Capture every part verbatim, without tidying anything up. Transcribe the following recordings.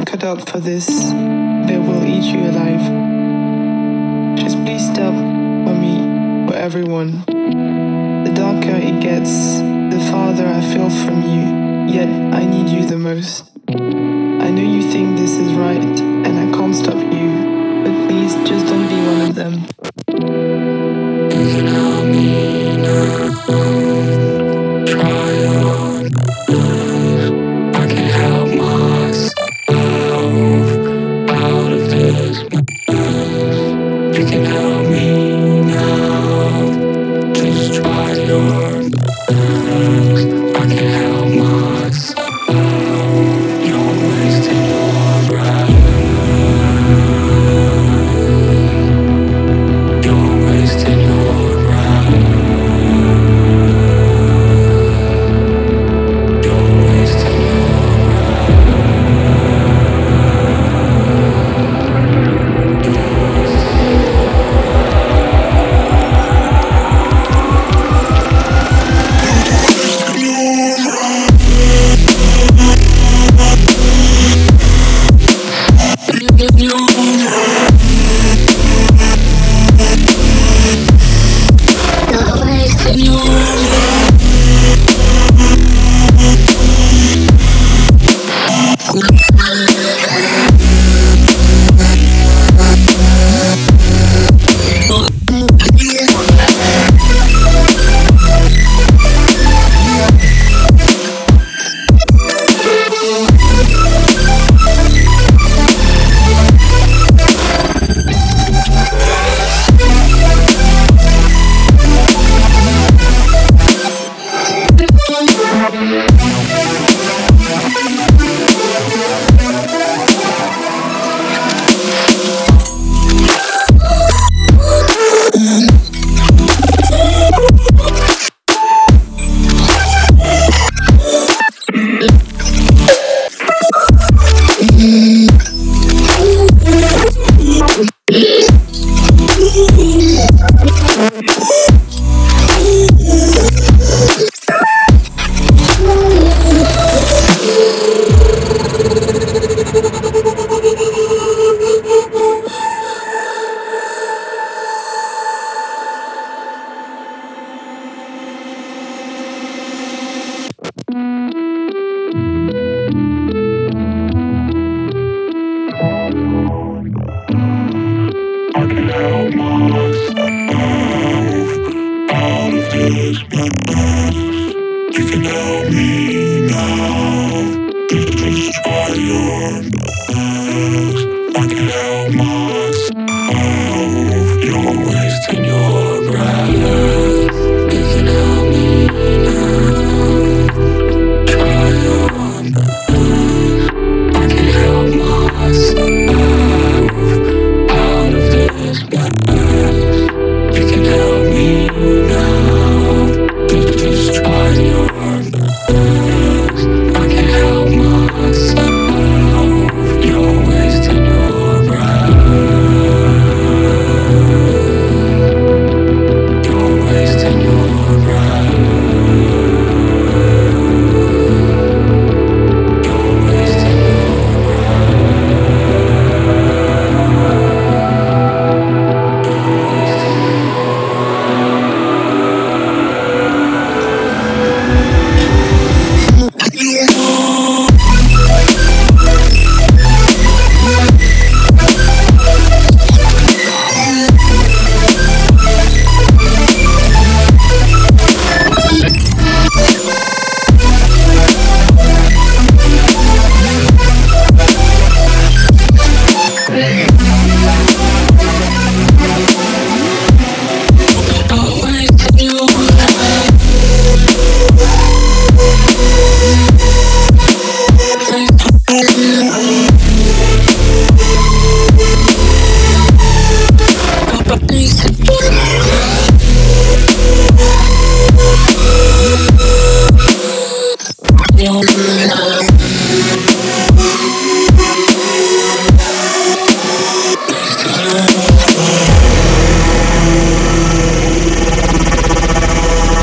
cut out for this. They will eat you alive. Just please stop for me, for everyone. The darker it gets, the farther I feel from you, yet I need you the most. I know you think this is right, and I can't stop you, but please just don't be one of them. You can help me now. Try on. I can't help myself out of this mess. You can help me now. Just try your best. I can't help myself. You're wasting your breath. You're wasting your breath. You're wasting your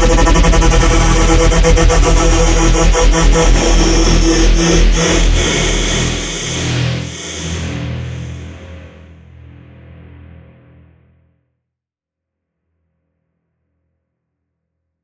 Yeah.